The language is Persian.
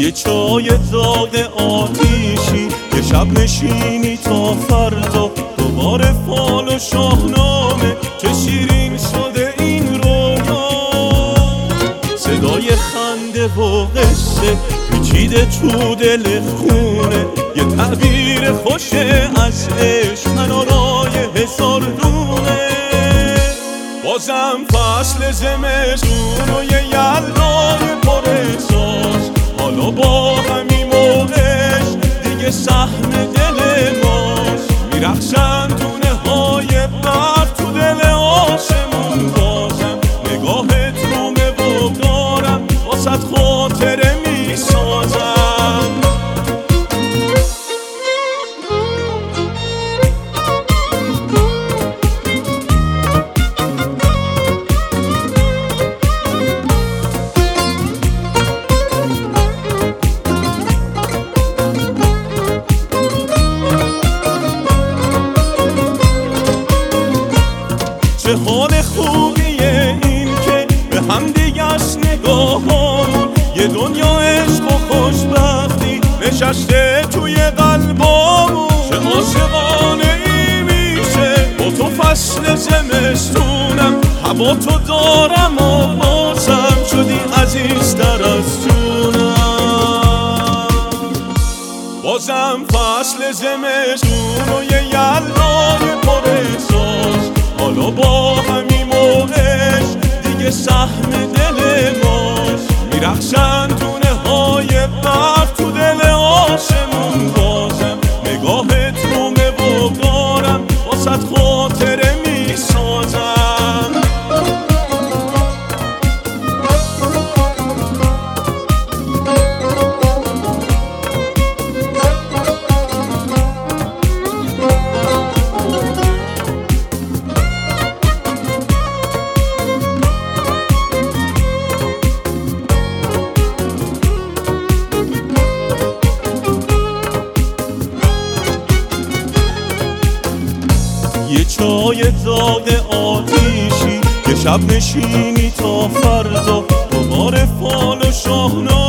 یه چای داغ آتیشی که شب نشینی تا فردا، دوباره فال و شاهنامه چه شیرین شده این رویا. صدای خنده و قصه پیچیده تو دل خونه، یه تعبیر خوش از عشق منارای هزار دونه. بازم فصل زمستون و یه یلدای پر احساس، حالا با همین موقعش دیگه سهم دل ماست. میرقصن دونه های برد تو دل آسمون، بازم نگاهت رومه و دارم واسه خاطره میسازم. چه حال خوبیه این که به هم دیگه است نگاهامون، یه دنیا عشق و خوشبختی نشسته توی قلبامون. چه عاشقانه ای میشه با تو فصل زمستونم، هوا تو دارم و بازم شدی عزیزتر از جونم. بازم فصل زمستون و یه یلدای پر احساس، حالا با همین موقعش دیگه سهم دل ماست. میرقصن دونه های برد تو دل آسمون، بازم نگاهت رومه و دارم واسه خاطره میسازم. یه چای داغ آتیشی که شب نشینی تا فردا، دوباره فال و شاهنامه